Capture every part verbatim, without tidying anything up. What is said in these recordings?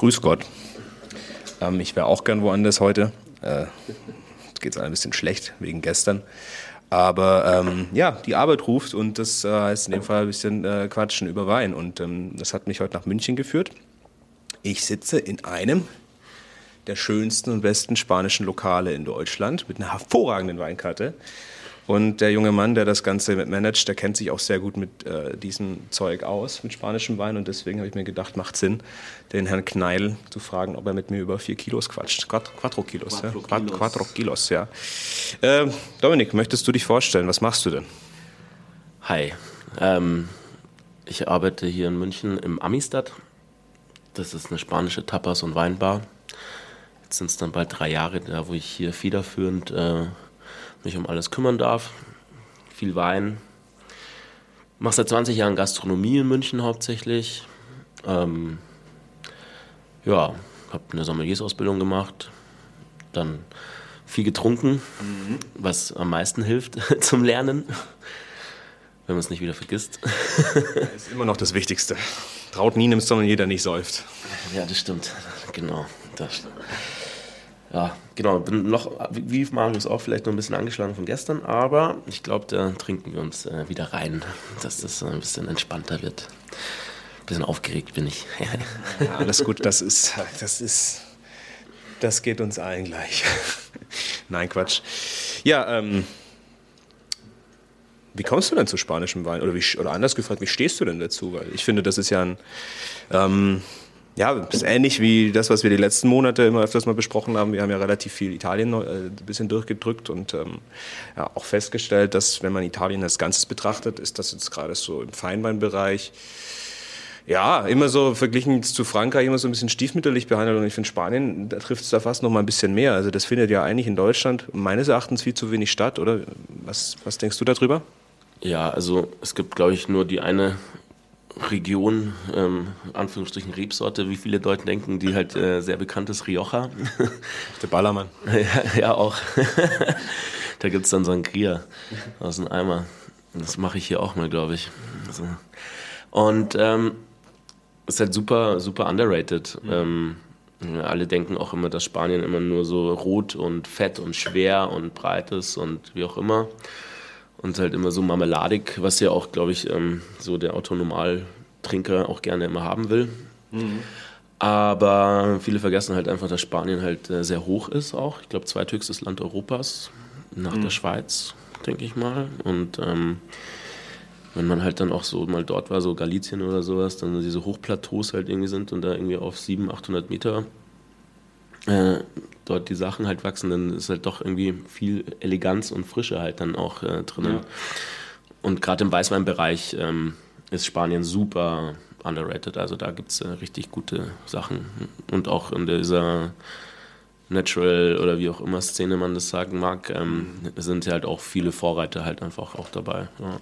Grüß Gott. Ähm, ich wäre auch gern woanders heute. Äh, jetzt geht es ein bisschen schlecht wegen gestern. Aber ähm, ja, die Arbeit ruft und das äh, heißt in dem Fall ein bisschen äh, quatschen über Wein. Und ähm, das hat mich heute nach München geführt. Ich sitze in einem der schönsten und besten spanischen Lokale in Deutschland mit einer hervorragenden Weinkarte. Und der junge Mann, der das Ganze managt, der kennt sich auch sehr gut mit äh, diesem Zeug aus, mit spanischem Wein. Und deswegen habe ich mir gedacht, macht Sinn, den Herrn Kneil zu fragen, ob er mit mir über vier Kilos quatscht. Quattro, quattro Kilos, Quattro ja. Kilos. Quattro Kilos, ja. Äh, Dominik, möchtest du dich vorstellen? Was machst du denn? Hi, ähm, ich arbeite hier in München im Amistad. Das ist eine spanische Tapas- und Weinbar. Jetzt sind es dann bald drei Jahre, da wo ich hier federführend äh, mich um alles kümmern darf. Viel Wein. Mache seit zwanzig Jahren Gastronomie in München hauptsächlich. Ähm, ja, habe eine Sommeliersausbildung gemacht. Dann viel getrunken, mhm. was am meisten hilft zum Lernen, wenn man es nicht wieder vergisst. Das ist immer noch das Wichtigste. Traut nie einem Sommelier, der nicht säuft. Ja, das stimmt. Genau. Das, ja, genau. Bin noch, wie Marius auch, vielleicht noch ein bisschen angeschlagen von gestern, aber ich glaube, da trinken wir uns äh, wieder rein, dass das ein bisschen entspannter wird. Ein bisschen aufgeregt bin ich. Ja, alles gut. Das ist, das ist, das geht uns allen gleich. Nein, Quatsch. Ja, ähm, wie kommst du denn zu spanischem Wein? Oder, wie, oder anders gefragt, wie stehst du denn dazu? Weil ich finde, das ist ja ein, ähm, ja, das ist ähnlich wie das, was wir die letzten Monate immer öfters mal besprochen haben. Wir haben ja relativ viel Italien äh, ein bisschen durchgedrückt und ähm, ja, auch festgestellt, dass wenn man Italien als Ganzes betrachtet, ist das jetzt gerade so im Feinweinbereich ja, immer so verglichen zu Frankreich immer so ein bisschen stiefmütterlich behandelt und ich finde Spanien, da trifft es da fast noch mal ein bisschen mehr. Also das findet ja eigentlich in Deutschland meines Erachtens viel zu wenig statt, oder? Was, was denkst du darüber? Ja, also es gibt, glaube ich, nur die eine Region, ähm, Anführungsstrichen Rebsorte, wie viele Leute denken, die halt äh, sehr bekannt ist, Rioja. Der Ballermann. ja, ja, auch. Da gibt es dann Sangria aus dem Eimer. Das mache ich hier auch mal, glaube ich. Also. Und ähm, ist halt super, super underrated. Mhm. Ähm, alle denken auch immer, dass Spanien immer nur so rot und fett und schwer und breit ist und wie auch immer. Und halt immer so marmeladig, was ja auch, glaube ich, ähm, so der Autonormaltrinker auch gerne immer haben will. Mhm. Aber viele vergessen halt einfach, dass Spanien halt äh, sehr hoch ist auch. Ich glaube, zweithöchstes Land Europas, nach mhm. der Schweiz, denke ich mal. Und ähm, wenn man halt dann auch so mal dort war, so Galicien oder sowas, dann diese Hochplateaus halt irgendwie sind und da irgendwie auf siebenhundert, achthundert Meter äh, dort die Sachen halt wachsen, dann ist halt doch irgendwie viel Eleganz und Frische halt dann auch äh, drinnen. Ja. Und gerade im Weißweinbereich ähm, ist Spanien super underrated, also da gibt es äh, richtig gute Sachen. Und auch in dieser Natural oder wie auch immer Szene man das sagen mag, ähm, sind ja halt auch viele Vorreiter halt einfach auch dabei. Ja.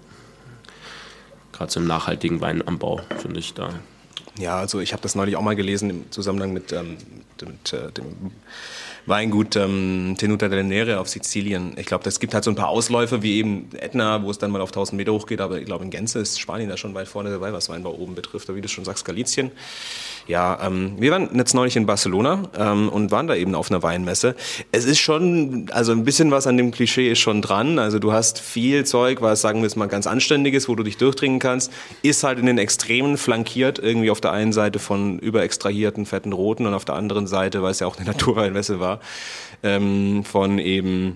Gerade so im nachhaltigen Weinanbau, finde ich da. Ja, also ich habe das neulich auch mal gelesen im Zusammenhang mit, ähm, mit äh, dem Weingut ähm, Tenuta del Nere auf Sizilien. Ich glaube, es gibt halt so ein paar Ausläufer wie eben Etna, wo es dann mal auf tausend Meter hochgeht, aber ich glaube in Gänze ist Spanien da schon weit vorne dabei, was Weinbau oben betrifft, oder wie du schon sagst, Galicien. Ja, ähm, wir waren jetzt neulich in Barcelona ähm, und waren da eben auf einer Weinmesse. Es ist schon, also ein bisschen was an dem Klischee ist schon dran. Also du hast viel Zeug, was, sagen wir es mal, ganz anständiges, wo du dich durchdringen kannst, ist halt in den Extremen flankiert, irgendwie auf der einen Seite von überextrahierten, fetten Roten und auf der anderen Seite, weil es ja auch eine Naturweinmesse war, ähm, von eben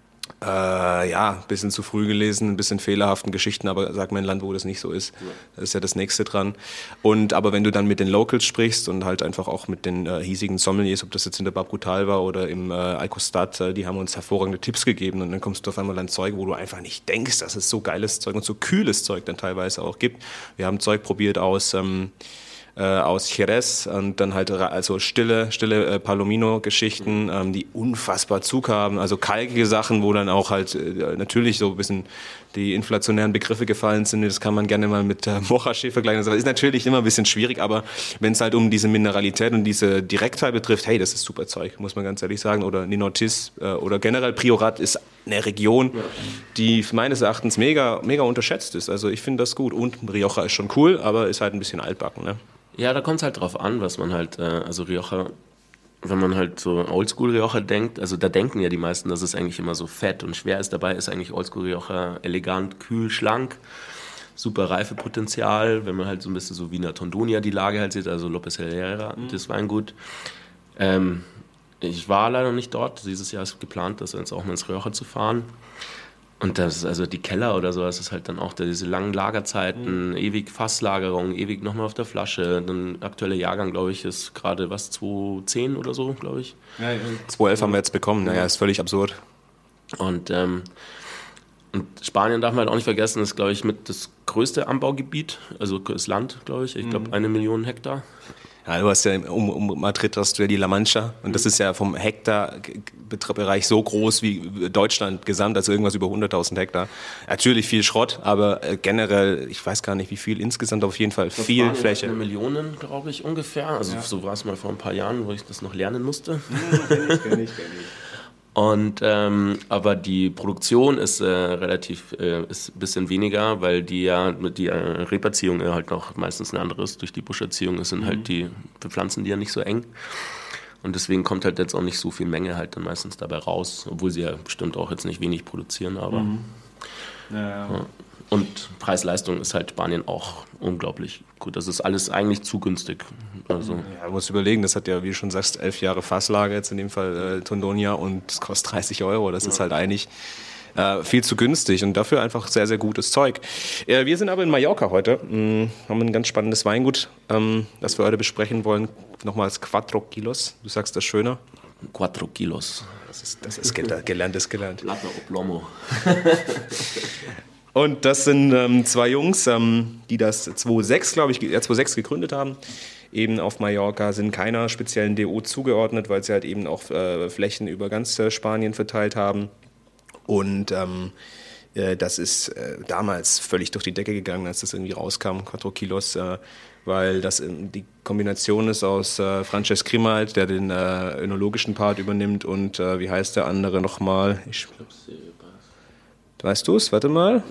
Äh, ja, ein bisschen zu früh gelesen, ein bisschen fehlerhaften Geschichten, aber sag mir ein Land, wo das nicht so ist. Das ist ja das Nächste dran. Und aber wenn du dann mit den Locals sprichst und halt einfach auch mit den äh, hiesigen Sommeliers, ob das jetzt in der Babrutal war oder im äh, Alcostat, äh, die haben uns hervorragende Tipps gegeben und dann kommst du auf einmal an Zeug, wo du einfach nicht denkst, dass es so geiles Zeug und so kühles Zeug dann teilweise auch gibt. Wir haben Zeug probiert aus ähm, Äh, aus Jerez und dann halt also stille, stille äh, Palomino-Geschichten, ähm, die unfassbar Zug haben, also kalkige Sachen, wo dann auch halt äh, natürlich so ein bisschen die inflationären Begriffe gefallen sind, das kann man gerne mal mit äh, Mochaschee vergleichen, das ist natürlich immer ein bisschen schwierig, aber wenn es halt um diese Mineralität und diese Direktheit betrifft, hey, das ist super Zeug, muss man ganz ehrlich sagen, oder Ninotis äh, oder generell Priorat ist eine Region, die meines Erachtens mega, mega unterschätzt ist. Also ich finde das gut. Und Rioja ist schon cool, aber ist halt ein bisschen altbacken. Ne? Ja, da kommt es halt drauf an, was man halt, äh, also Rioja, wenn man halt so Oldschool Rioja denkt, also da denken ja die meisten, dass es eigentlich immer so fett und schwer ist. Dabei ist eigentlich Oldschool Rioja elegant, kühl, schlank, super Reifepotenzial. Wenn man halt so ein bisschen so wie in der Tondonia die Lage halt sieht, also López Herrera, mhm. das Weingut. Ähm, ich war leider nicht dort. Dieses Jahr ist geplant, das jetzt auch mal ins Rioja zu fahren. Und das, also die Keller oder so, das ist halt dann auch diese langen Lagerzeiten, mhm. ewig Fasslagerung, ewig nochmal auf der Flasche. Dann aktuelle Jahrgang, glaube ich, ist gerade was, zwanzig zehn oder so, glaube ich. Ja, ja. zwanzig elf haben wir jetzt bekommen, naja, ist völlig absurd. Und, ähm, und Spanien darf man halt auch nicht vergessen, ist, glaube ich, mit das größte Anbaugebiet, also das Land, glaube ich. Ich glaube, mhm. eine Million Hektar. Ja, du hast ja um, um Madrid hast du ja die La Mancha und das ist ja vom Hektarbereich so groß wie Deutschland gesamt, also irgendwas über hunderttausend Hektar. Natürlich viel Schrott, aber generell, ich weiß gar nicht wie viel insgesamt, auf jeden Fall das viel waren Fläche. Eine Million, glaube ich, ungefähr. Also ja. so war es mal vor ein paar Jahren, wo ich das noch lernen musste. Ja, kenn ich, kenn ich, kenn ich. Und, ähm, aber die Produktion ist äh, relativ, äh, ist ein bisschen weniger, weil die ja, die äh, Reberziehung halt noch meistens eine andere ist. Durch die Buscherziehung sind mhm. halt die Pflanzen, die ja nicht so eng. Und deswegen kommt halt jetzt auch nicht so viel Menge halt dann meistens dabei raus, obwohl sie ja bestimmt auch jetzt nicht wenig produzieren, aber. Mhm. Ja, ja. Ja. Und Preis-Leistung ist halt Spanien auch unglaublich gut. Das ist alles eigentlich zu günstig. Also. Ja, du musst überlegen, das hat ja, wie du schon sagst, elf Jahre Fasslage, jetzt in dem Fall äh, Tondonia, und es kostet dreißig Euro. Das ja. ist halt eigentlich äh, viel zu günstig und dafür einfach sehr, sehr gutes Zeug. Äh, wir sind aber in Mallorca heute, mh, haben ein ganz spannendes Weingut, ähm, das wir heute besprechen wollen. Nochmals Cuatro Kilos, du sagst das schöner. Cuatro Kilos. Das ist, das ist gelernt, gelernt ist gelernt. Plata o plomo. Und das sind ähm, zwei Jungs, ähm, die das zweitausendsechs, glaube ich, ja, zweitausendsechs gegründet haben. Eben auf Mallorca, sind keiner speziellen D O zugeordnet, weil sie halt eben auch äh, Flächen über ganz äh, Spanien verteilt haben. Und ähm, äh, das ist äh, damals völlig durch die Decke gegangen, als das irgendwie rauskam, Cuatro Kilos, äh, weil das in, die Kombination ist aus äh, Francesc Grimalt, der den äh, önologischen Part übernimmt, und äh, wie heißt der andere nochmal? Ich, weißt du es? Warte mal.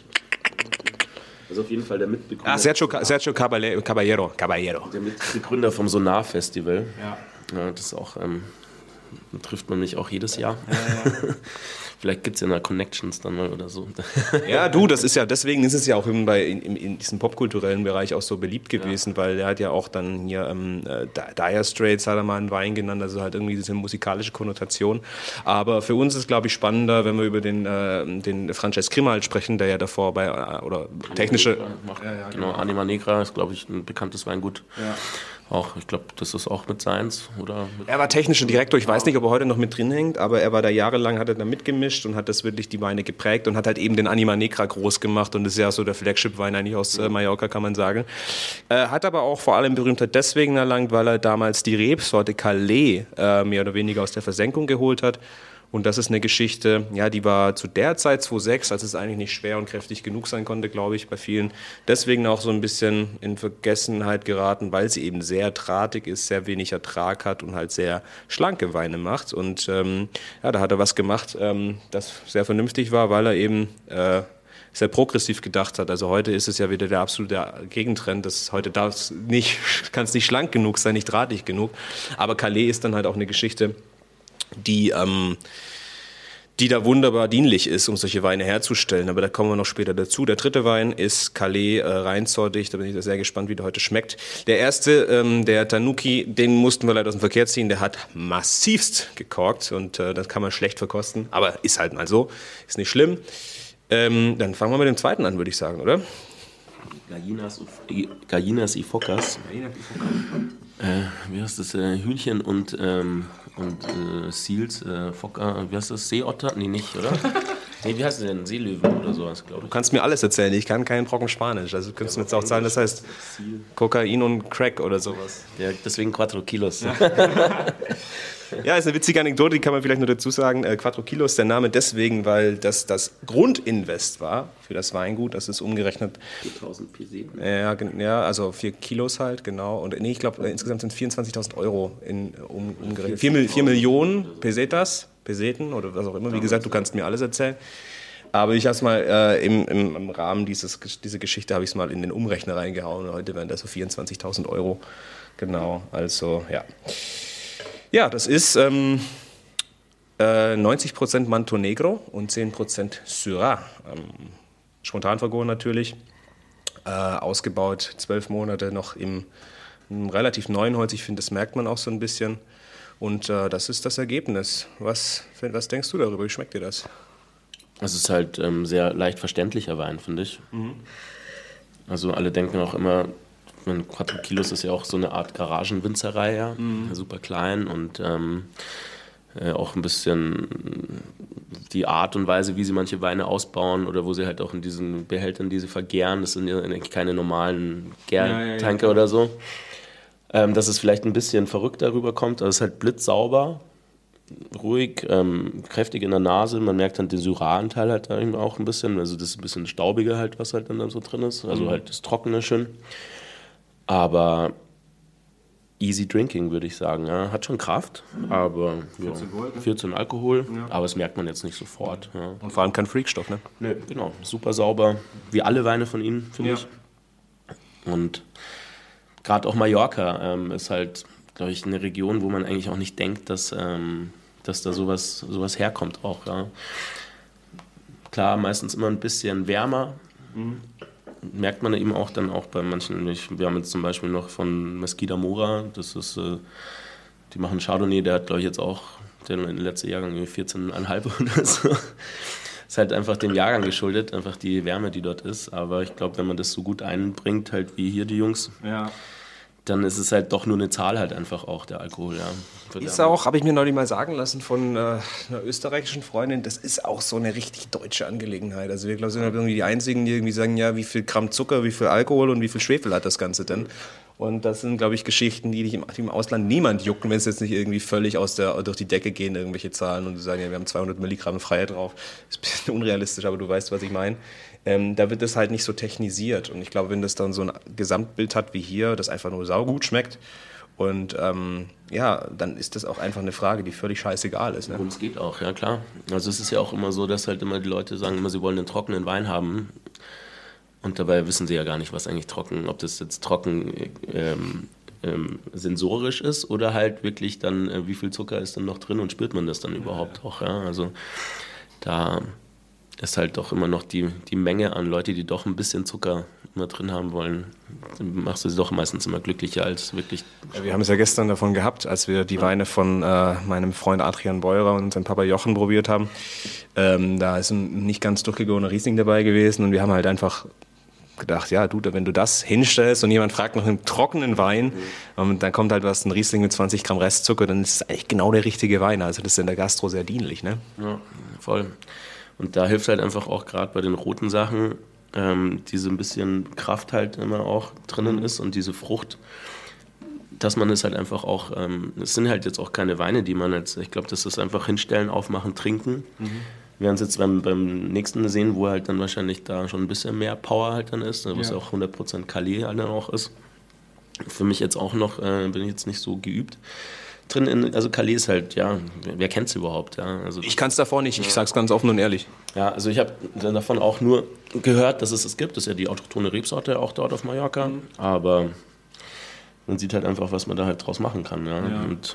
Also auf jeden Fall der Mitbegründer. Ah, Sergio, Sergio Caballero, Caballero. Caballero. Der Mitbegründer vom Sonar-Festival. Ja. Ja, das ist auch, ähm, trifft man mich auch jedes Jahr. Ja, ja. Vielleicht gibt es ja noch Connections dann mal oder so. Ja, du, das ist ja, deswegen ist es ja auch in, bei, in, in diesem popkulturellen Bereich auch so beliebt gewesen, ja. weil er hat ja auch dann hier ähm, Dire Straits hat er mal einen Wein genannt, also halt irgendwie diese musikalische Konnotation. Aber für uns ist, glaube ich, spannender, wenn wir über den, äh, den Francesc Grimalt sprechen, der ja davor bei, äh, oder Anima technische... Negra macht, ja, ja, genau, genau, Anima Negra ist, glaube ich, ein bekanntes Weingut. Ja. Auch, ich glaube, das ist auch mit seins. Oder mit er war technischer Direktor, ich weiß nicht, ob er heute noch mit drin hängt, aber er war da jahrelang, hat er da mitgemischt und hat das wirklich die Weine geprägt und hat halt eben den Anima Negra groß gemacht, und das ist ja so der Flagship-Wein eigentlich aus äh, Mallorca, kann man sagen. Äh, hat aber auch vor allem Berühmtheit deswegen erlangt, weil er damals die Rebsorte Calais äh, mehr oder weniger aus der Versenkung geholt hat. Und das ist eine Geschichte, ja, die war zu der Zeit zweitausendsechs, als es eigentlich nicht schwer und kräftig genug sein konnte, glaube ich, bei vielen. Deswegen auch so ein bisschen in Vergessenheit geraten, weil sie eben sehr drahtig ist, sehr wenig Ertrag hat und halt sehr schlanke Weine macht. Und ähm, ja, da hat er was gemacht, ähm, das sehr vernünftig war, weil er eben äh, sehr progressiv gedacht hat. Also heute ist es ja wieder der absolute Gegentrend, dass heute darf es nicht, kann es nicht schlank genug sein, nicht drahtig genug. Aber Calais ist dann halt auch eine Geschichte, die, ähm, die da wunderbar dienlich ist, um solche Weine herzustellen. Aber da kommen wir noch später dazu. Der dritte Wein ist Calais äh, reinsortig. Da bin ich sehr gespannt, wie der heute schmeckt. Der erste, ähm, der Tanuki, den mussten wir leider aus dem Verkehr ziehen. Der hat massivst gekorkt und äh, das kann man schlecht verkosten. Aber ist halt mal so. Ist nicht schlimm. Ähm, dann fangen wir mit dem zweiten an, würde ich sagen, oder? Gallinas, Gallinas y Focas. Äh, wie heißt das? Äh, Hühnchen und, ähm, und äh, Seals, äh, Focker, wie heißt das? Seeotter? Nee, nicht, oder? Nee, wie heißt das denn? Seelöwen oder sowas, glaube ich. Du kannst mir alles erzählen, ich kann keinen Brocken Spanisch. Also du könntest ja, mir jetzt auch sagen, das heißt Kokain und Crack oder sowas. Ja, deswegen Cuatro Kilos. Ja. Ja, ist eine witzige Anekdote, die kann man vielleicht nur dazu sagen. Äh, Cuatro Kilos, der Name deswegen, weil das das Grundinvest war für das Weingut. Das ist umgerechnet viertausend P C. Ja, ja, also vier Kilos halt, genau. Und nee, ich glaube, insgesamt sind vierundzwanzigtausend Euro in, um, umgerechnet. vier Millionen Pesetas. Peseten oder was auch immer. Wie gesagt, du kannst mir alles erzählen. Aber ich habe es mal äh, im, im, im Rahmen dieses, dieser Geschichte habe ich es mal in den Umrechner reingehauen. Heute wären das so vierundzwanzigtausend Euro. Genau, also ja. Ja, das ist ähm, äh, neunzig Prozent Manto Negro und zehn Prozent Syrah. Ähm, spontan vergoren natürlich. Äh, ausgebaut, zwölf Monate noch im, im relativ neuen Holz. Ich finde, das merkt man auch so ein bisschen. Und äh, das ist das Ergebnis. Was, was denkst du darüber? Wie schmeckt dir das? Es ist halt ähm, sehr leicht verständlicher Wein, finde ich. Mhm. Also alle denken auch immer, Quattro Kilos ist ja auch so eine Art Garagenwinzerei, ja. Mhm. Super klein und ähm, äh, auch ein bisschen die Art und Weise, wie sie manche Weine ausbauen oder wo sie halt auch in diesen Behältern, die sie vergären, das sind ja keine normalen Gärtanker ja, ja, ja. oder so. Ähm, dass es vielleicht ein bisschen verrückt darüber kommt, aber es ist halt blitzsauber. Ruhig, ähm, kräftig in der Nase. Man merkt dann den Syrah-Anteil halt da eben auch ein bisschen. Also das ist ein bisschen staubiger halt, was halt dann da so drin ist. Also mhm. halt das Trockene schön. Aber easy drinking, würde ich sagen. Ja. Hat schon Kraft, aber vierzehn, ja, Gold, ne? vierzehn Alkohol. Ja. Aber das merkt man jetzt nicht sofort. Ja. Und vor allem kein Freakstoff, ne? Nö, genau. Super sauber. Wie alle Weine von ihnen, finde ja. ich. Und gerade auch Mallorca ähm, ist halt, glaube ich, eine Region, wo man eigentlich auch nicht denkt, dass, ähm, dass da sowas, sowas herkommt auch. Ja. Klar, meistens immer ein bisschen wärmer. Mhm. Merkt man eben auch dann auch bei manchen. Wir haben jetzt zum Beispiel noch von Mesquita Mora, das ist, äh, die machen Chardonnay, der hat, glaube ich, jetzt auch, der in den letzten Jahrgang vierzehn Komma fünf oder so. Ist halt einfach dem Jahrgang geschuldet, einfach die Wärme, die dort ist. Aber ich glaube, wenn man das so gut einbringt, halt wie hier die Jungs, ja. dann ist es halt doch nur eine Zahl halt einfach auch, der Alkohol, ja. Ist auch, habe ich mir neulich mal sagen lassen von äh, einer österreichischen Freundin, das ist auch so eine richtig deutsche Angelegenheit. Also wir, glaube ich, sind halt irgendwie die Einzigen, die irgendwie sagen, ja, wie viel Gramm Zucker, wie viel Alkohol und wie viel Schwefel hat das Ganze denn? Und das sind, glaube ich, Geschichten, die dich im, die im Ausland niemand jucken, wenn es jetzt nicht irgendwie völlig aus der, durch die Decke gehen, irgendwelche Zahlen und die sagen, ja, wir haben zweihundert Milligramm Freiheit drauf. Das ist ein bisschen unrealistisch, aber du weißt, was ich meine. Ähm, da wird das halt nicht so technisiert. Und ich glaube, wenn das dann so ein Gesamtbild hat wie hier, das einfach nur saugut schmeckt, und ähm, ja, dann ist das auch einfach eine Frage, die völlig scheißegal ist. Ne? Worum es geht auch, ja klar. Also es ist ja auch immer so, dass halt immer die Leute sagen, immer, sie wollen einen trockenen Wein haben. Und dabei wissen sie ja gar nicht, was eigentlich trocken, ob das jetzt trocken ähm, ähm, sensorisch ist oder halt wirklich dann, äh, wie viel Zucker ist dann noch drin und spürt man das dann überhaupt ja. auch. Ja? Also da ist halt doch immer noch die, die Menge an Leute, die doch ein bisschen Zucker immer drin haben wollen, dann machst du sie doch meistens immer glücklicher als wirklich. Ja, wir haben es ja gestern davon gehabt, als wir die ja. Weine von äh, meinem Freund Adrian Beurer und seinem Papa Jochen probiert haben. Ähm, da ist ein nicht ganz durchgegorener Riesling dabei gewesen und wir haben halt einfach gedacht, ja, du, wenn du das hinstellst und jemand fragt nach einem trockenen Wein mhm. und dann kommt halt was, ein Riesling mit zwanzig Gramm Restzucker, dann ist es eigentlich genau der richtige Wein. Also das ist in der Gastro sehr dienlich, ne? Ja, voll. Und da hilft halt einfach auch gerade bei den roten Sachen, ähm, diese ein bisschen Kraft halt immer auch drinnen ist und diese Frucht, dass man es halt einfach auch, ähm, es sind halt jetzt auch keine Weine, die man jetzt, ich glaube, das ist einfach hinstellen, aufmachen, trinken. Mhm. Wir werden es jetzt beim, beim nächsten sehen, wo halt dann wahrscheinlich da schon ein bisschen mehr Power halt dann ist, wo es ja. auch hundert Prozent Calais halt dann auch ist. Für mich jetzt auch noch, äh, bin ich jetzt nicht so geübt. Drin in, also Calais ist halt, ja, wer kennt es überhaupt? Ja? Also, ich kann es davor nicht, ich ja. sag's ganz offen und ehrlich. Ja, also ich habe davon auch nur gehört, dass es es gibt. Das ist ja die autochthone Rebsorte auch dort auf Mallorca. Mhm. Aber man sieht halt einfach, was man da halt draus machen kann. Ja? Ja. Und,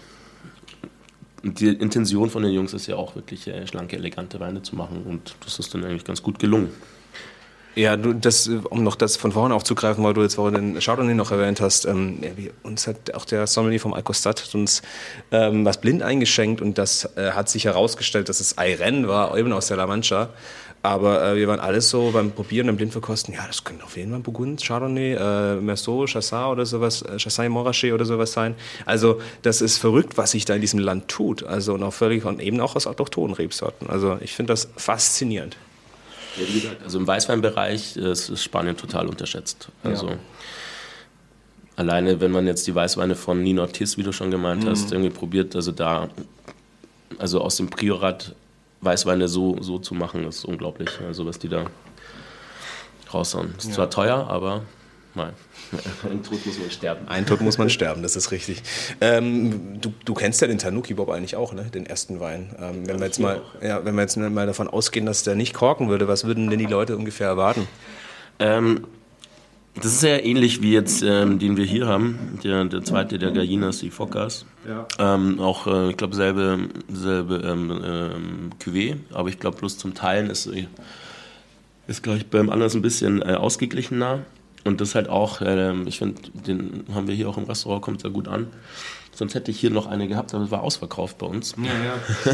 und die Intention von den Jungs ist ja auch wirklich äh, schlanke, elegante Weine zu machen. Und das ist dann eigentlich ganz gut gelungen. Ja, du, das, um noch das von vorne aufzugreifen, weil du jetzt vorhin den Chardonnay noch erwähnt hast, ähm, ja, wie, uns hat auch der Sommelier vom Alcostat hat uns ähm, was blind eingeschenkt und das äh, hat sich herausgestellt, dass es Ayren war, eben aus der La Mancha. Aber äh, wir waren alles so beim Probieren, beim Blindverkosten, ja, das könnte auf jeden Fall Burgund, Chardonnay, äh, Merceau, Chassagne oder sowas, äh, Chassagne Montrachet oder sowas sein. Also das ist verrückt, was sich da in diesem Land tut. Also und auch völlig und eben auch aus autochthonen Rebsorten. Also ich finde das faszinierend. Ja, wie gesagt, also im Weißweinbereich ist, ist Spanien total unterschätzt. Also ja. alleine, wenn man jetzt die Weißweine von Nino Ortiz, wie du schon gemeint mhm. hast, irgendwie probiert, also da, also aus dem Priorat Weißweine so, so zu machen, ist unglaublich. Also was die da raushauen. Ist ja. zwar teuer, aber mal. Ein Tod muss man sterben. Ein Tod muss man sterben, das ist richtig. Ähm, du, du kennst ja den Tanuki Bob eigentlich auch, ne? Den ersten Wein. Ähm, wenn, wir jetzt mal, ja, wenn wir jetzt mal davon ausgehen, dass der nicht korken würde, was würden denn die Leute ungefähr erwarten? Ähm, das ist sehr ähnlich wie jetzt, ähm, den wir hier haben, der, der zweite, der Gallinas y Focas. Ja. Ähm, auch, äh, ich glaube, selbe, selbe ähm, ähm, Cuvée, aber ich glaube, bloß zum Teilen ist, ist glaube ich, beim anderen ein bisschen äh, ausgeglichener. Und das halt auch, äh, ich finde, den haben wir hier auch im Restaurant, kommt sehr gut an. Sonst hätte ich hier noch eine gehabt, aber es war ausverkauft bei uns. Ja, ja.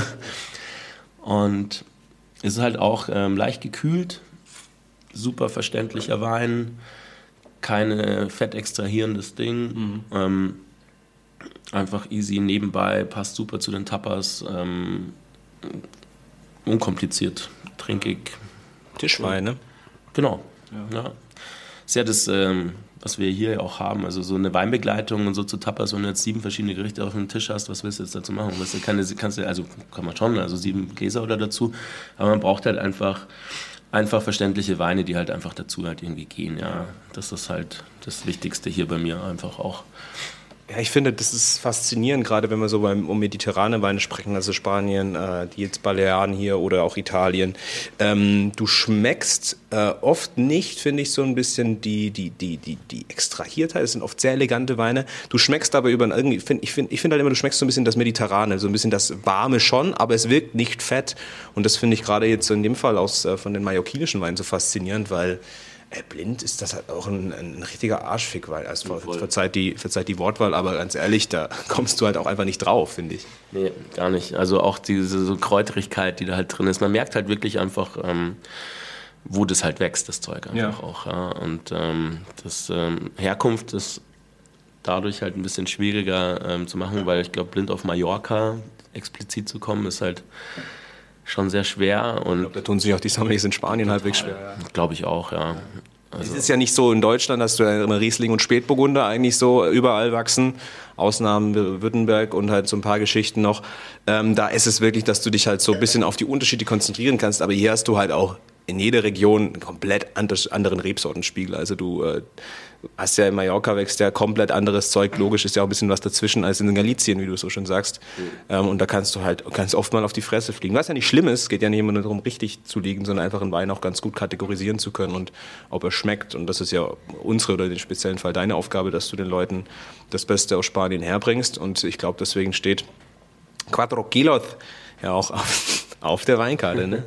Und es ist halt auch ähm, leicht gekühlt, super verständlicher Wein, keine fett extrahierendes Ding. Mhm. Ähm, einfach easy nebenbei, passt super zu den Tapas. Ähm, unkompliziert, trinkig. Tischwein, ne? Genau. Ja. Ja. Ist ja das, ähm, was wir hier auch haben, also so eine Weinbegleitung und so zu Tapas, wenn du jetzt sieben verschiedene Gerichte auf dem Tisch hast, was willst du jetzt dazu machen? Weißt du, keine, kannst du, also kann man schon, also sieben Gläser oder dazu, aber man braucht halt einfach, einfach verständliche Weine, die halt einfach dazu halt irgendwie gehen, ja. Das ist halt das Wichtigste hier bei mir einfach auch. Ja, ich finde, das ist faszinierend, gerade wenn wir so beim, um mediterrane Weine sprechen, also Spanien, äh, die jetzt Balearen hier oder auch Italien. Ähm, du schmeckst äh, oft nicht, finde ich, so ein bisschen die, die, die, die, die Extrahiertheit. Es sind oft sehr elegante Weine. Du schmeckst aber über irgendwie, find, ich finde ich find halt immer, du schmeckst so ein bisschen das Mediterrane, so ein bisschen das Warme schon, aber es wirkt nicht fett. Und das finde ich gerade jetzt so in dem Fall aus, äh, von den mallorquinischen Weinen so faszinierend, weil blind ist das halt auch ein, ein richtiger Arschfick, weil also ver, verzeiht, die, verzeiht die Wortwahl, aber ganz ehrlich, da kommst du halt auch einfach nicht drauf, finde ich. Nee, gar nicht. Also auch diese so Kräuterigkeit, die da halt drin ist. Man merkt halt wirklich einfach, ähm, wo das halt wächst, das Zeug einfach ja. auch. Ja. Und ähm, das ähm, Herkunft ist dadurch halt ein bisschen schwieriger ähm, zu machen, weil ich glaube, blind auf Mallorca explizit zu kommen, ist halt schon sehr schwer. Und ich glaube, da tun sich auch die Sommeliers in Spanien halbwegs schwer. Ja. Glaube ich auch, ja. Also es ist ja nicht so in Deutschland, dass du immer Riesling und Spätburgunder eigentlich so überall wachsen. Ausnahmen Württemberg und halt so ein paar Geschichten noch. Ähm, da ist es wirklich, dass du dich halt so ein bisschen auf die Unterschiede konzentrieren kannst. Aber hier hast du halt auch in jeder Region einen komplett anders, anderen Rebsortenspiegel. Also du äh, hast ja in Mallorca wächst ja komplett anderes Zeug. Logisch ist ja auch ein bisschen was dazwischen als in Galicien, wie du so schon sagst. Mhm. Ähm, und da kannst du halt ganz oft mal auf die Fresse fliegen. Was ja nicht schlimm ist, es geht ja nicht immer nur darum, richtig zu liegen, sondern einfach einen Wein auch ganz gut kategorisieren zu können und ob er schmeckt. Und das ist ja unsere oder in dem speziellen Fall deine Aufgabe, dass du den Leuten das Beste aus Spanien herbringst. Und ich glaube, deswegen steht Cuatro Kilos ja auch auf, auf der Weinkarte, ne?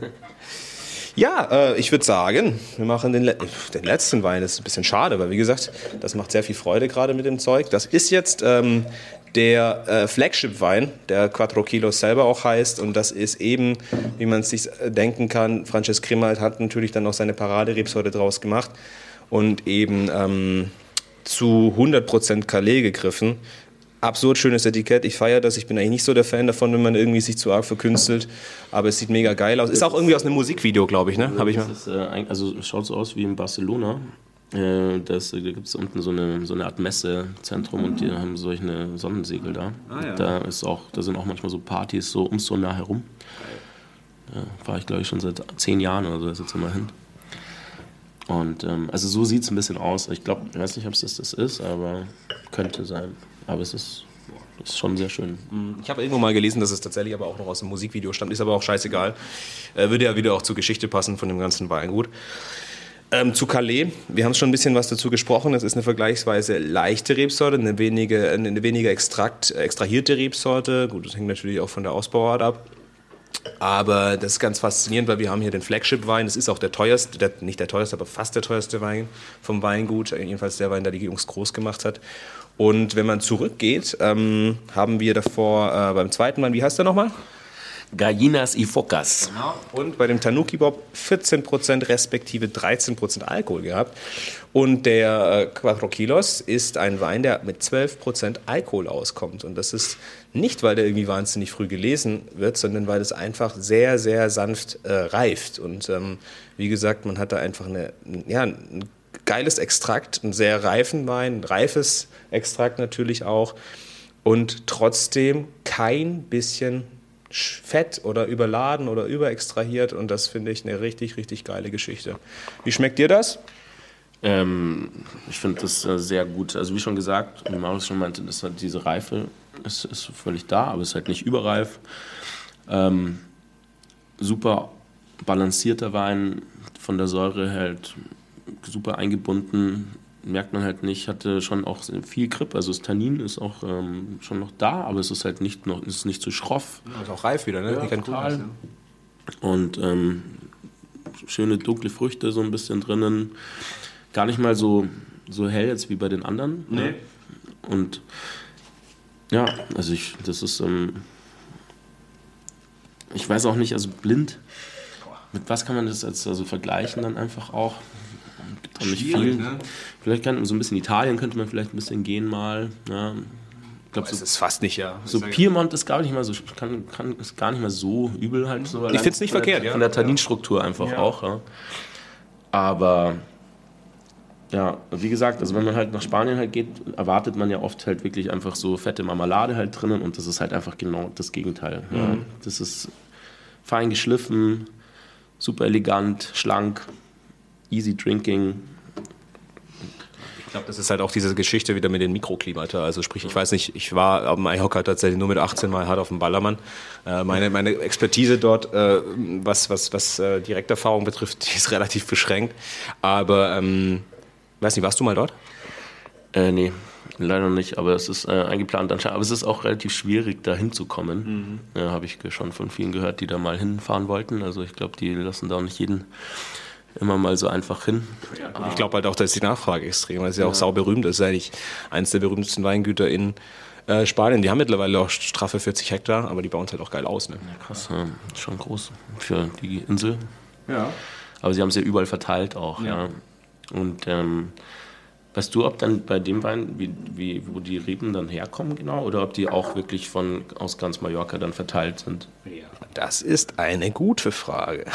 Ja, äh, ich würde sagen, wir machen den, Le- den letzten Wein. Das ist ein bisschen schade, weil wie gesagt, das macht sehr viel Freude gerade mit dem Zeug. Das ist jetzt ähm, der äh, Flagship-Wein, der Cuatro Kilos selber auch heißt. Und das ist eben, wie man es sich denken kann, Frances Grimald hat natürlich dann noch seine Paraderebsorte draus gemacht und eben ähm, zu hundert Prozent Calais gegriffen. Absurd schönes Etikett, ich feiere das, ich bin eigentlich nicht so der Fan davon, wenn man irgendwie sich zu arg verkünstelt, aber es sieht mega geil aus. Ist auch irgendwie aus einem Musikvideo, glaube ich, ne? Hab ich mal. Ist, äh, also es schaut so aus wie in Barcelona. Äh, das, da gibt es unten so eine, so eine Art Messezentrum und die haben solche Sonnensegel da. Ah, ja. Da ist auch, da sind auch manchmal so Partys so ums so nah herum. Da war ich, glaube ich, schon seit zehn Jahren oder so, das ist jetzt immer hin. Und ähm, also so sieht es ein bisschen aus. Ich glaube, ich weiß nicht, ob es das, das ist, aber könnte sein. Aber es ist, ist schon sehr schön. Ich habe irgendwo mal gelesen, dass es tatsächlich aber auch noch aus dem Musikvideo stammt. Ist aber auch scheißegal. Äh, würde ja wieder auch zur Geschichte passen von dem ganzen Weingut. Ähm, zu Calais, wir haben schon ein bisschen was dazu gesprochen. Das ist eine vergleichsweise leichte Rebsorte, eine, wenige, eine weniger extrakt, extrahierte Rebsorte. Gut, das hängt natürlich auch von der Ausbauart ab. Aber das ist ganz faszinierend, weil wir haben hier den Flagship-Wein. Das ist auch der teuerste, der, nicht der teuerste, aber fast der teuerste Wein vom Weingut. Jedenfalls der Wein, der die Jungs groß gemacht hat. Und wenn man zurückgeht, ähm, haben wir davor äh, beim zweiten Wein, wie heißt der nochmal? Gallinas y Focas. Genau. Und bei dem Tanuki Bob vierzehn Prozent respektive dreizehn Prozent Alkohol gehabt. Und der äh, Cuatro Kilos ist ein Wein, der mit zwölf Prozent Alkohol auskommt. Und das ist nicht, weil der irgendwie wahnsinnig früh gelesen wird, sondern weil es einfach sehr, sehr sanft äh, reift. Und ähm, wie gesagt, man hat da einfach eine, ja, ein geiles Extrakt, einen sehr reifen Wein, ein reifes Extrakt natürlich auch. Und trotzdem kein bisschen fett oder überladen oder überextrahiert und das finde ich eine richtig, richtig geile Geschichte. Wie schmeckt dir das? Ähm, ich finde das äh, sehr gut. Also wie schon gesagt, wie Marius schon meinte, das hat diese Reife ist, ist völlig da, aber ist halt nicht überreif. Ähm, super balancierter Wein, von der Säure halt super eingebunden, merkt man halt nicht, hatte schon auch viel Grip, also das Tannin ist auch ähm, schon noch da, aber es ist halt nicht noch, es ist nicht zu schroff. Ja, ist auch reif wieder, ne? Ja, Die kann total. cool sein. Und ähm, schöne dunkle Früchte so ein bisschen drinnen, gar nicht mal so, so hell jetzt wie bei den anderen. Nee. Ne? Und ja, also ich, das ist, ähm, ich weiß auch nicht, also blind, mit was kann man das jetzt also vergleichen dann einfach auch? Gibt auch nicht viel. Ne? Vielleicht kann so ein bisschen Italien könnte man vielleicht ein bisschen gehen mal. Ja. Ich glaube, so, ist fast nicht, ja. So Piemont ist gar nicht mal so, kann, kann, ist gar nicht mal so übel halt. So, ich finde es nicht verkehrt, der, ja. Von der Tanninstruktur einfach ja. auch. Ja. Aber ja, wie gesagt, also wenn man halt nach Spanien halt geht, erwartet man ja oft halt wirklich einfach so fette Marmelade halt drinnen und das ist halt einfach genau das Gegenteil. Mhm. Ja. Das ist fein geschliffen, super elegant, schlank, easy drinking. Ich glaube, das ist halt auch diese Geschichte wieder mit den Mikroklimata. Also sprich, ich weiß nicht, ich war am Mallorca tatsächlich nur mit achtzehn Mal hart auf dem Ballermann. Äh, meine, meine Expertise dort, äh, was, was, was äh, Direkterfahrung betrifft, die ist relativ beschränkt. Aber, ähm, weiß nicht, warst du mal dort? Äh, nee, leider nicht, aber es ist äh, eingeplant anscheinend. Aber es ist auch relativ schwierig, da hinzukommen. Mhm. Ja, habe ich schon von vielen gehört, die da mal hinfahren wollten. Also ich glaube, die lassen da auch nicht jeden immer mal so einfach hin. Ja, ich glaube halt auch, dass die Nachfrage extrem, weil es ja, ja auch sau berühmt ist. Das ist eigentlich eines der berühmtesten Weingüter in äh, Spanien. Die haben mittlerweile auch straffe vierzig Hektar, aber die bauen es halt auch geil aus. Ne? Ja, krass, ja. Schon groß für die Insel. Ja. Aber sie haben es ja überall verteilt auch. Ja. Ja. Und ähm, weißt du, ob dann bei dem Wein, wie, wie, wo die Reben dann herkommen genau, oder ob die auch wirklich von aus ganz Mallorca dann verteilt sind? Ja, das ist eine gute Frage.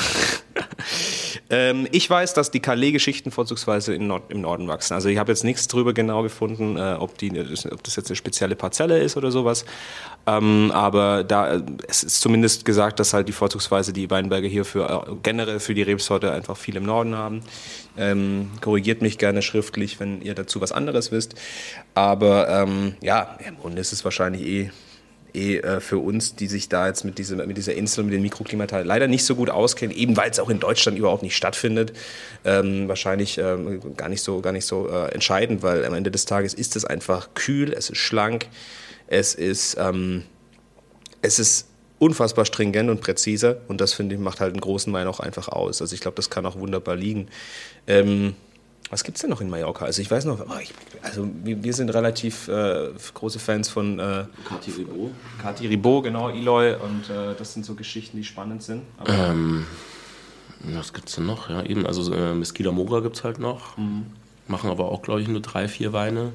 ähm, ich weiß, dass die Calais-Geschichten vorzugsweise in Nord- im Norden wachsen. Also ich habe jetzt nichts drüber genau gefunden, äh, ob, die, ob das jetzt eine spezielle Parzelle ist oder sowas. Ähm, aber da äh, es ist zumindest gesagt, dass halt die vorzugsweise die Weinberge hier für äh, generell für die Rebsorte einfach viel im Norden haben. Ähm, korrigiert mich gerne schriftlich, wenn ihr dazu was anderes wisst. Aber ähm, ja, im Grunde ist es wahrscheinlich eh, eh äh, für uns, die sich da jetzt mit, diese, mit dieser Insel, mit den Mikroklimata leider nicht so gut auskennen, eben weil es auch in Deutschland überhaupt nicht stattfindet, ähm, wahrscheinlich ähm, gar nicht so, gar nicht so äh, entscheidend, weil am Ende des Tages ist es einfach kühl, es ist schlank, es ist, ähm, es ist unfassbar stringent und präzise und das, finde ich, macht halt einen großen Wein auch einfach aus. Also ich glaube, das kann auch wunderbar liegen. Ähm, was gibt es denn noch in Mallorca? Also ich weiß noch, oh, ich, also wir, wir sind relativ äh, große Fans von äh, Cati Ribot. Cati Ribot, genau, Eloy und äh, das sind so Geschichten, die spannend sind. Aber ähm, was gibt es denn noch? Ja, eben, also äh, Mesquita Mogra gibt es halt noch. Mhm. Machen aber auch, glaube ich, nur drei, vier Weine.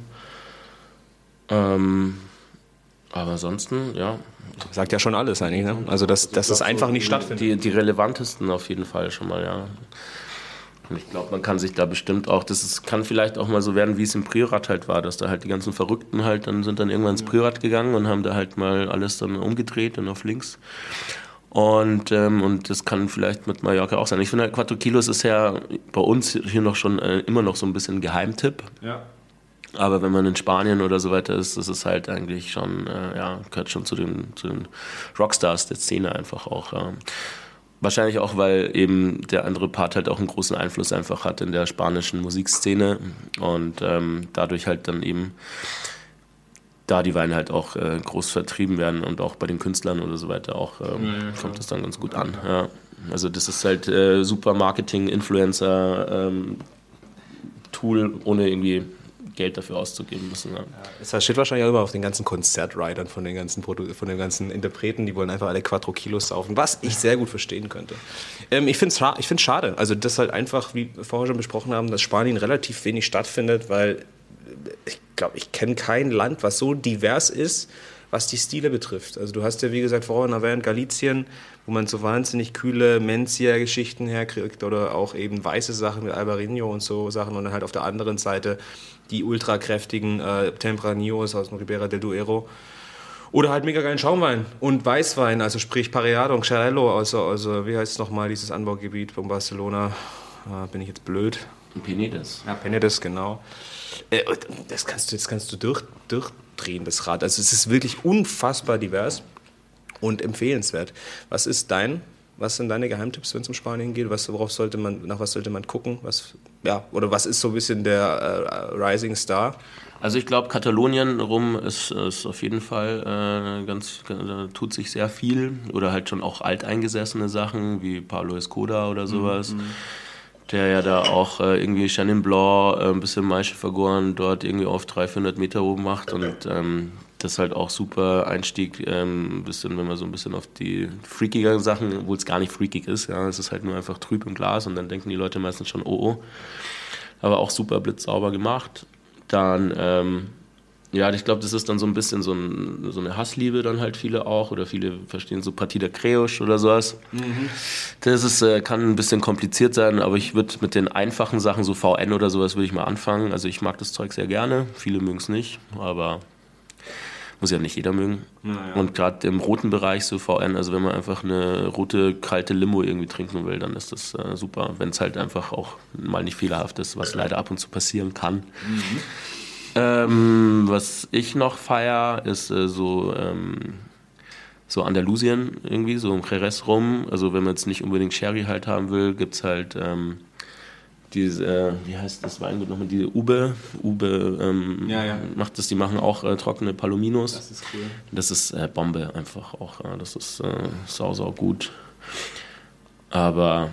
Ähm, aber ansonsten, ja. Sagt ja schon alles eigentlich, ne? Also, dass, dass es einfach nicht stattfindet. Die, die relevantesten auf jeden Fall schon mal, ja. Und ich glaube, man kann sich da bestimmt auch, das ist, kann vielleicht auch mal so werden, wie es im Priorat halt war, dass da halt die ganzen Verrückten halt dann sind dann irgendwann ins Priorat gegangen und haben da halt mal alles dann umgedreht und auf links. Und, ähm, und das kann vielleicht mit Mallorca auch sein. Ich finde, halt, Quattro Kilos ist ja bei uns hier noch schon äh, immer noch so ein bisschen ein Geheimtipp. Ja. Aber wenn man in Spanien oder so weiter ist, das ist halt eigentlich schon, äh, ja, gehört schon zu den, zu den Rockstars der Szene einfach auch. Ja. Wahrscheinlich auch, weil eben der andere Part halt auch einen großen Einfluss einfach hat in der spanischen Musikszene und ähm, dadurch halt dann eben da die Weine halt auch äh, groß vertrieben werden und auch bei den Künstlern oder so weiter auch ähm, ja, ja, kommt das dann ganz gut an. Ja. Also das ist halt äh, super Marketing, Influencer, ähm, Tool, ohne irgendwie Geld dafür auszugeben müssen. Ja. Es steht wahrscheinlich auch immer auf den ganzen Konzertridern von den ganzen Produ- von den ganzen Interpreten, die wollen einfach alle Quattro Kilos saufen, was ich sehr gut verstehen könnte. Ähm, ich finde es scha- ich find's schade, also das halt einfach, wie wir vorher schon besprochen haben, dass Spanien relativ wenig stattfindet, weil ich glaube, ich kenne kein Land, was so divers ist, was die Stile betrifft. Also du hast ja, wie gesagt, vorhin erwähnt, Galicien, wo man so wahnsinnig kühle Mencia-Geschichten herkriegt oder auch eben weiße Sachen mit Albarino und so Sachen und dann halt auf der anderen Seite die ultrakräftigen äh, Tempraníos aus dem Ribera del Duero. Oder halt mega geilen Schaumwein und Weißwein, also sprich Parellado und Xarel·lo, also, also wie heißt es nochmal, dieses Anbaugebiet von Barcelona, äh, bin ich jetzt blöd? Penedès. Ja, Penedès, genau. Äh, das kannst du, das kannst du durch, durchdrehen, das Rad. Also es ist wirklich unfassbar divers und empfehlenswert. Was ist dein, was sind deine Geheimtipps, wenn es um Spanien geht? Was, worauf sollte man, nach was sollte man gucken? Was, ja, oder was ist so ein bisschen der äh, Rising Star? Also ich glaube, Katalonien rum ist, ist auf jeden Fall äh, ganz, da tut sich sehr viel. Oder halt schon auch alteingesessene Sachen, wie Pablo Escoda oder sowas. Mhm. Der ja da auch äh, irgendwie Chenin Blanc, äh, ein bisschen Maischevergoren dort irgendwie auf dreihundert, vierhundert Meter oben macht. Und ähm, das ist halt auch super Einstieg, ähm, ein bisschen, wenn man so ein bisschen auf die freakigeren Sachen, obwohl es gar nicht freakig ist, ja, es ist halt nur einfach trüb im Glas und dann denken die Leute meistens schon, oh oh. Aber auch super blitzsauber gemacht. Dann, ähm, ja, ich glaube, das ist dann so ein bisschen so, ein, so eine Hassliebe dann halt viele auch oder viele verstehen so Partida Creus oder sowas. Mhm. Das ist, äh, kann ein bisschen kompliziert sein, aber ich würde mit den einfachen Sachen, so V N oder sowas, würde ich mal anfangen. Also ich mag das Zeug sehr gerne, viele mögen es nicht, aber muss ja nicht jeder mögen. Ja. Und gerade im roten Bereich so V N, also wenn man einfach eine rote, kalte Limo irgendwie trinken will, dann ist das äh, super. Wenn es halt einfach auch mal nicht fehlerhaft ist, was leider ab und zu passieren kann. Mhm. Ähm, was ich noch feier, ist äh, so, ähm, so Andalusien irgendwie, so um Jerez rum. Also wenn man jetzt nicht unbedingt Sherry halt haben will, gibt es halt ähm, diese, äh, wie heißt das Weingut nochmal, diese Ube, Ube ähm, ja, ja. macht das, die machen auch äh, trockene Palominos. Das ist cool. Das ist äh, Bombe einfach auch, ja. Das ist äh, sau, sau gut. Aber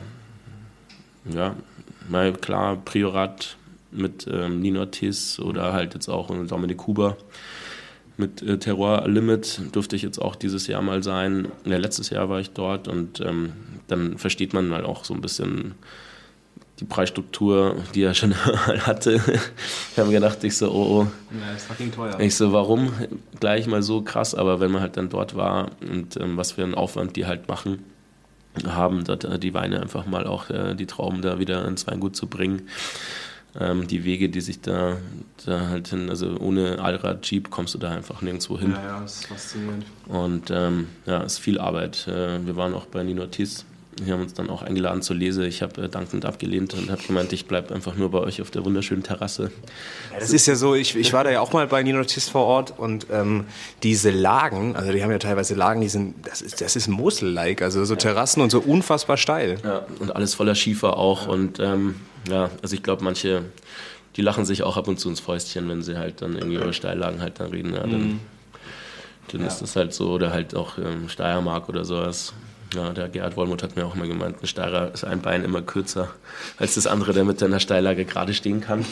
ja, mal klar, Priorat mit ähm, Nino Ortiz oder halt jetzt auch in Dominic Huber mit äh, Terroir Limit durfte ich jetzt auch dieses Jahr mal sein. Ja, letztes Jahr war ich dort und ähm, dann versteht man halt auch so ein bisschen die Preisstruktur, die er schon mal hatte. Ich habe mir gedacht, ich so, oh, oh. Ja, ist fucking teuer. Ich so, warum gleich mal so krass? Aber wenn man halt dann dort war und ähm, was für einen Aufwand die halt machen, haben, dort äh, die Weine einfach mal auch, äh, die Trauben da wieder ins Weingut zu bringen. Ähm, die Wege, die sich da, da halt hin, also ohne Allrad-Jeep kommst du da einfach nirgendwo hin. Ja, ja, das ist faszinierend. Und ähm, ja, es ist viel Arbeit. Äh, wir waren auch bei Nino Ortiz. Wir haben uns dann auch eingeladen zur Lese. Ich habe äh, dankend abgelehnt und habe gemeint, ich bleibe einfach nur bei euch auf der wunderschönen Terrasse. Ja, das ist ja so, ich, ich war da ja auch mal bei Nino Ortiz vor Ort und ähm, diese Lagen, also die haben ja teilweise Lagen, die sind, das ist, das ist Mosel-like, also so Terrassen und so unfassbar steil. Ja, und alles voller Schiefer auch. Ja. Und ähm, ja, also ich glaube, manche, die lachen sich auch ab und zu ins Fäustchen, wenn sie halt dann irgendwie über Steillagen halt dann reden. Ja, dann mhm. dann ja. ist das halt so, oder halt auch ähm, Steiermark oder sowas. Ja, der Gerhard Wollmuth hat mir auch mal gemeint, ein Steirer ist ein Bein immer kürzer als das andere, der mit seiner Steillage gerade stehen kann.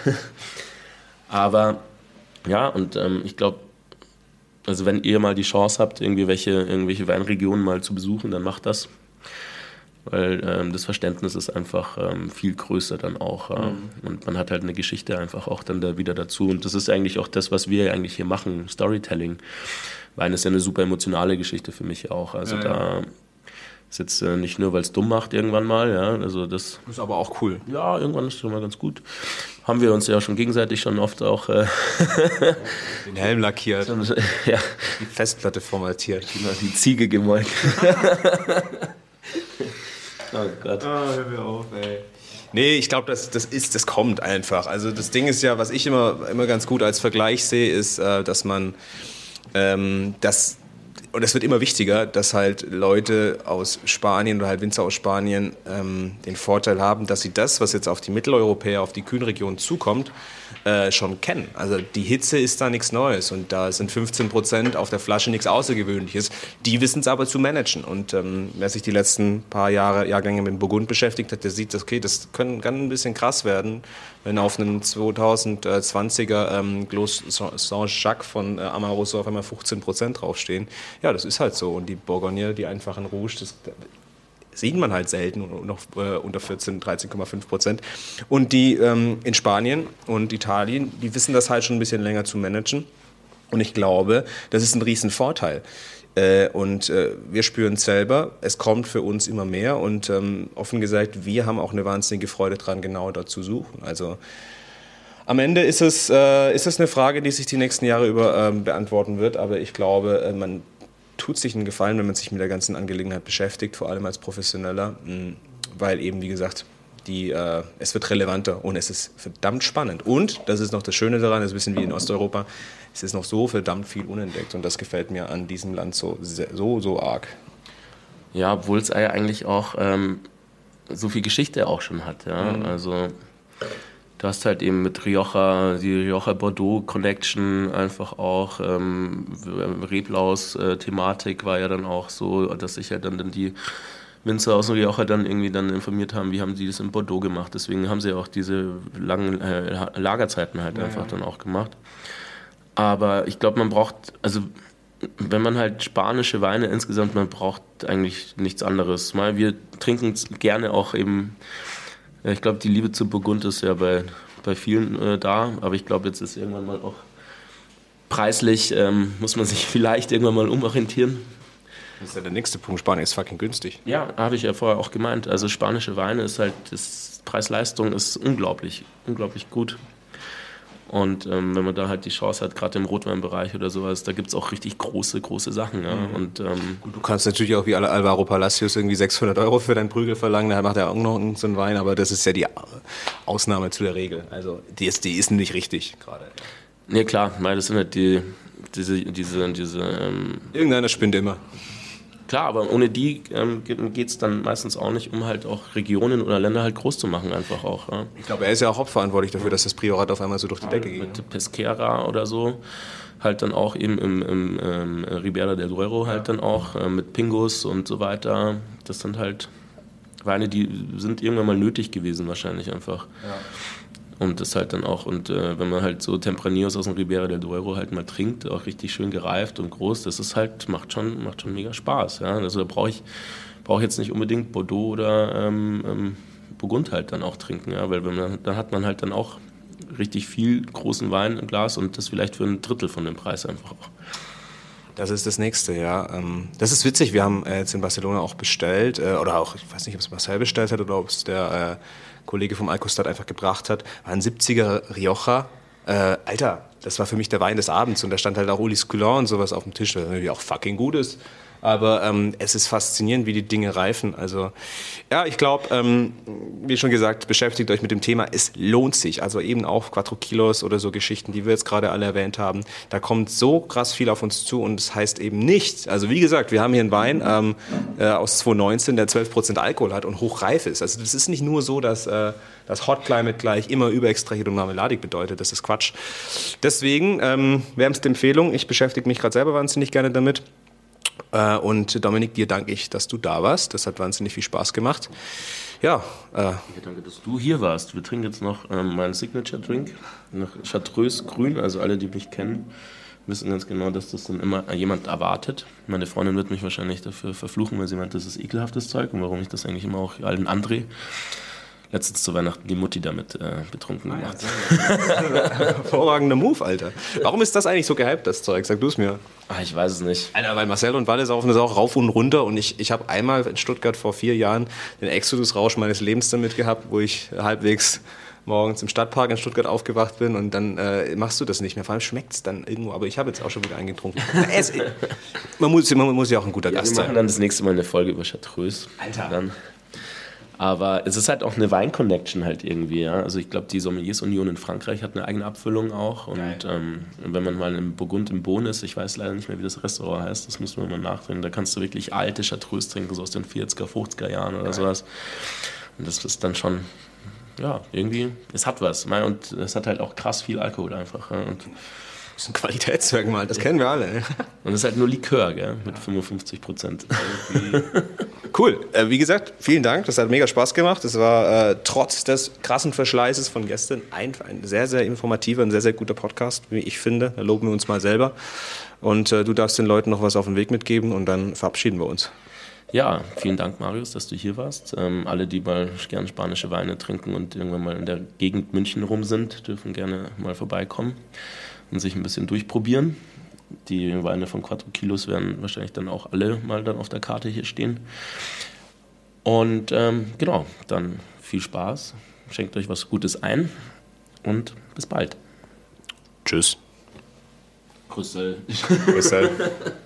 Aber ja, und ähm, ich glaube, also wenn ihr mal die Chance habt, irgendwie welche, irgendwelche Weinregionen mal zu besuchen, dann macht das. Weil ähm, das Verständnis ist einfach ähm, viel größer dann auch. Äh, mhm. Und man hat halt eine Geschichte einfach auch dann da wieder dazu. Und das ist eigentlich auch das, was wir eigentlich hier machen, Storytelling. Wein ist ja eine super emotionale Geschichte für mich auch. Also ja, da ja. ist jetzt äh, nicht nur, weil es dumm macht irgendwann mal. Ja, also das ist aber auch cool. Ja, irgendwann ist es schon mal ganz gut. Haben wir uns ja schon gegenseitig schon oft auch äh, den Helm lackiert, ja. Die Festplatte formatiert, genau, die Ziege gemolken. Oh Gott. Ah, hör mir auf, ey. Nee, ich glaube, das, das ist, das kommt einfach. Also das Ding ist ja, was ich immer, immer ganz gut als Vergleich sehe, ist, äh, dass man ähm, das, und es wird immer wichtiger, dass halt Leute aus Spanien oder halt Winzer aus Spanien ähm, den Vorteil haben, dass sie das, was jetzt auf die Mitteleuropäer, auf die Kühnregion zukommt, äh, schon kennen. Also die Hitze ist da nichts Neues und da sind fünfzehn Prozent auf der Flasche nichts Außergewöhnliches. Die wissen es aber zu managen und ähm, wer sich die letzten paar Jahre, Jahrgänge mit Burgund beschäftigt hat, der sieht, okay, das können, kann ein bisschen krass werden, wenn auf einem zweitausendzwanziger ähm, Glos Saint-Jacques von äh, Amaroso auf einmal fünfzehn Prozent draufstehen. Ja, das ist halt so und die Bourgogne, die einfachen Rouge, das sieht man halt selten, noch äh, unter vierzehn, dreizehn Komma fünf Prozent. Und die ähm, in Spanien und Italien, die wissen das halt schon ein bisschen länger zu managen. Und ich glaube, das ist ein Riesenvorteil. Äh, und äh, wir spüren es selber, es kommt für uns immer mehr. Und ähm, offen gesagt, wir haben auch eine wahnsinnige Freude dran, genau dort zu suchen. Also am Ende ist es, äh, ist es eine Frage, die sich die nächsten Jahre über ähm, beantworten wird. Aber ich glaube, äh, man tut sich einen Gefallen, wenn man sich mit der ganzen Angelegenheit beschäftigt, vor allem als Professioneller, weil eben, wie gesagt, die, äh, es wird relevanter und es ist verdammt spannend. Und, das ist noch das Schöne daran, das ist ein bisschen wie in Osteuropa, es ist noch so verdammt viel unentdeckt und das gefällt mir an diesem Land so, so, so arg. Ja, obwohl es eigentlich auch ähm, so viel Geschichte auch schon hat. Ja? Mhm. Also du hast halt eben mit Rioja, die Rioja-Bordeaux-Connection einfach auch, ähm, Reblaus-Thematik war ja dann auch so, dass sich ja dann, dann die Winzer aus Rioja dann irgendwie dann informiert haben, wie haben sie das in Bordeaux gemacht. Deswegen haben sie auch diese langen äh, Lagerzeiten halt ja, einfach ja. dann auch gemacht. Aber ich glaube, man braucht, also wenn man halt spanische Weine insgesamt, man braucht eigentlich nichts anderes. Mal, wir trinken gerne auch eben, ich glaube, die Liebe zu Burgund ist ja bei, bei vielen äh, da, aber ich glaube, jetzt ist irgendwann mal auch preislich, ähm, muss man sich vielleicht irgendwann mal umorientieren. Das ist ja der nächste Punkt, Spanien ist fucking günstig. Ja, habe ich ja vorher auch gemeint, also spanische Weine ist halt, das Preis-Leistung ist unglaublich, unglaublich gut. Und ähm, wenn man da halt die Chance hat, gerade im Rotweinbereich oder sowas, da gibt es auch richtig große, große Sachen. Ja? Mhm. Und, ähm, du kannst natürlich auch wie Alvaro Palacios irgendwie sechshundert Euro für dein Prügel verlangen, da macht er auch noch so einen Wein, aber das ist ja die Ausnahme zu der Regel. Also die ist, die ist nicht richtig gerade. Nee, klar, weil das sind halt die, diese, diese, diese ähm, irgendeiner spinnt immer. Klar, aber ohne die ähm, geht es dann meistens auch nicht, um halt auch Regionen oder Länder halt groß zu machen einfach auch. Ja. Ich glaube, er ist ja auch hauptverantwortlich dafür, dass das Priorat auf einmal so durch die Decke ging. Mit Pesquera oder so, halt dann auch eben im, im ähm, Ribera del Duero halt dann auch äh, mit Pingus und so weiter. Das sind halt Weine, die sind irgendwann mal nötig gewesen wahrscheinlich einfach. Ja. Und das halt dann auch, und äh, wenn man halt so Tempraníos aus dem Ribera del Duero halt mal trinkt, auch richtig schön gereift und groß, das ist halt, macht schon, macht schon mega Spaß. Ja? Also da brauche ich brauch jetzt nicht unbedingt Bordeaux oder ähm, ähm, Burgund halt dann auch trinken, ja? Weil wenn man, dann hat man halt dann auch richtig viel großen Wein im Glas und das vielleicht für ein Drittel von dem Preis einfach auch. Das ist das Nächste, ja. Das ist witzig, wir haben jetzt in Barcelona auch bestellt, oder auch, ich weiß nicht, ob es Marcel bestellt hat oder ob es der Kollege vom Alcostat einfach gebracht hat, war ein siebziger Rioja. Äh, Alter, das war für mich der Wein des Abends und da stand halt auch Ulis Coulon und sowas auf dem Tisch, was natürlich auch fucking gut ist. Aber ähm, es ist faszinierend, wie die Dinge reifen. Also ja, ich glaube, ähm, wie schon gesagt, beschäftigt euch mit dem Thema. Es lohnt sich. Also eben auch Quattro Kilos oder so Geschichten, die wir jetzt gerade alle erwähnt haben. Da kommt so krass viel auf uns zu und es das heißt eben nicht, also wie gesagt, wir haben hier einen Wein ähm, äh, aus zwanzig neunzehn, der zwölf Prozent Alkohol hat und hochreif ist. Also das ist nicht nur so, dass äh, das Hot Climate gleich immer überextrahiert und marmeladig bedeutet. Das ist Quatsch. Deswegen ähm, wärmste Empfehlung. Ich beschäftige mich gerade selber wahnsinnig gerne damit. Und Dominik, dir danke ich, dass du da warst. Das hat wahnsinnig viel Spaß gemacht. Ja, äh ja, danke, dass du hier warst. Wir trinken jetzt noch ähm, meinen Signature-Drink, nach Chartreuse Grün. Also alle, die mich kennen, wissen ganz genau, dass das dann immer jemand erwartet. Meine Freundin wird mich wahrscheinlich dafür verfluchen, weil sie meint, das ist ekelhaftes Zeug und warum ich das eigentlich immer auch allen André letztens zu Weihnachten die Mutti damit äh, betrunken gemacht. Hervorragender Move, Alter. Warum ist das eigentlich so gehypt, das Zeug? Sag du es mir. Ach, ich weiß es nicht. Alter, weil Marcel und Walle saufen das auch rauf und runter und ich, ich habe einmal in Stuttgart vor vier Jahren den Exodus-Rausch meines Lebens damit gehabt, wo ich halbwegs morgens im Stadtpark in Stuttgart aufgewacht bin und dann äh, machst du das nicht mehr. Vor allem schmeckt es dann irgendwo, aber ich habe jetzt auch schon wieder eingetrunken. es, man, muss, man muss ja auch ein guter ja, Gast sein. Wir machen dann das nächste Mal eine Folge über Chartreuse. Alter. Dann. Aber es ist halt auch eine Wein-Connection halt irgendwie. Ja? Also ich glaube, die Sommeliers Union in Frankreich hat eine eigene Abfüllung auch. Und ähm, wenn man mal in Burgund im Beaune ist, ich weiß leider nicht mehr, wie das Restaurant heißt, das müssen wir mal nachdenken, da kannst du wirklich alte Chartreuse trinken, so aus den vierziger, fünfziger Jahren oder Geil. sowas. Und das ist dann schon, ja, irgendwie, es hat was. Und es hat halt auch krass viel Alkohol einfach. Ja? Und das ist ein Qualitätsmerkmal, das kennen wir alle. Und es ist halt nur Likör, gell? Mit fünfundfünfzig Prozent. Cool. Äh, wie gesagt, vielen Dank. Das hat mega Spaß gemacht. Es war äh, trotz des krassen Verschleißes von gestern ein, ein sehr, sehr informativer und sehr, sehr guter Podcast, wie ich finde. Da loben wir uns mal selber. Und äh, du darfst den Leuten noch was auf den Weg mitgeben und dann verabschieden wir uns. Ja, vielen Dank, Marius, dass du hier warst. Ähm, alle, die mal gerne spanische Weine trinken und irgendwann mal in der Gegend München rum sind, dürfen gerne mal vorbeikommen und sich ein bisschen durchprobieren. Die Weine von Quattro Kilos werden wahrscheinlich dann auch alle mal dann auf der Karte hier stehen. Und ähm, genau, dann viel Spaß, schenkt euch was Gutes ein und bis bald. Tschüss. Grüß. Grüß.